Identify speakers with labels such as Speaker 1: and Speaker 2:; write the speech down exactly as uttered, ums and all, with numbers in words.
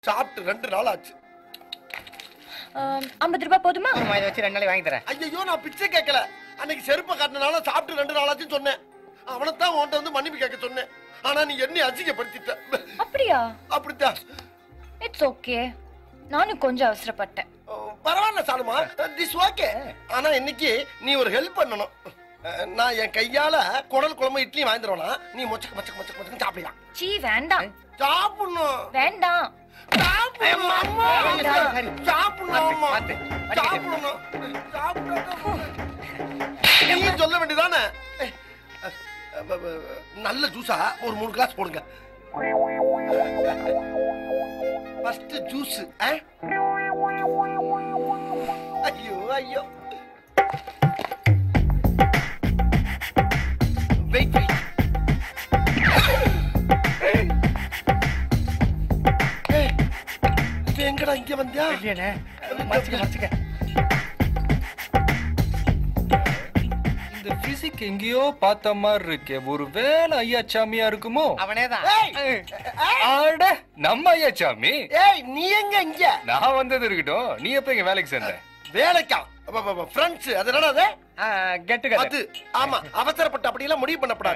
Speaker 1: சாப்பிட்டு ரெண்டு நாள் ஆச்சு.
Speaker 2: ஐம்பது ரூபாய் போதுமா?
Speaker 3: இதை வச்சு ரெண்டு நாளைக்கு வாங்கி தரேன்.
Speaker 1: ஐயோ நான் பிச்சை கேட்கல. அன்னைக்கு செருப்பை காட்டினால சாப்பிட்டு ரெண்டு நாள் ஆச்சுன்னு சொன்னேன். அவனைத்தான் உன்கிட்ட வந்து மன்னிப்பு கேட்க சொன்னேன். ஆனா நீ என்னை அசிங்கப்படுத்திட்ட.
Speaker 2: அப்படியா?
Speaker 1: அப்படித்தான்.
Speaker 2: It's okay. நானும் கொஞ்சம் அவசரப்பட்டேன்.
Speaker 1: பரவாயில்ல சாலுமா, திஸ் ஓகே. ஆனா இன்னைக்கு நீ ஒரு ஹெல்ப் பண்ணணும். நான் என் கையால குடல் குழம்பு இட்லி வாங்கி தருவேனா, நீ மொச்சக்க மொச்சக்க மொச்சக்க மொச்சக்க சாப்பிடலாம்.
Speaker 2: சீ வேண்டாம்.
Speaker 1: சாப்பிடணும்.
Speaker 2: வேண்டாம்.
Speaker 1: சாப்பிடணும் அம்மா. சாப்பிடணும் அம்மா.
Speaker 3: பாத்து,
Speaker 1: சாப்பிடணும். சாப்பிடணும். நீ சொல்ல வேண்டியதானே. நல்ல ஜூஸா ஒரு மூணு கிளாஸ் போடுங்க. First juice. ஐயோ ஐயோ. Wait wait. எங்கடா இங்க வந்தியா?
Speaker 3: இல்லையானே, மறைச்சுக்க மறைச்சுக்க.
Speaker 4: இந்த பிசிக் எங்கேயோ பார்த்த மாதிரி இருக்கே. ஒரு வேலை ஐயாச்சாமியா இருக்குமோ?
Speaker 3: அவனேதான்.
Speaker 4: ஆட நம்ம ஐயாச்சாமி.
Speaker 1: ஏய் நீ எங்க இங்க?
Speaker 4: நான் வந்தது இருக்கட்டும், நீ எப்ப இங்க வேலைக்கு சேர்ந்த?
Speaker 1: வேலைக்கா? ஃப்ரெண்ட்ஸ் அது என்னடா அது?
Speaker 3: கெட்டு
Speaker 1: அது ஆமா, அவசரப்பட்டு அப்படியெல்லாம் முடிவு பண்ணப்படாது.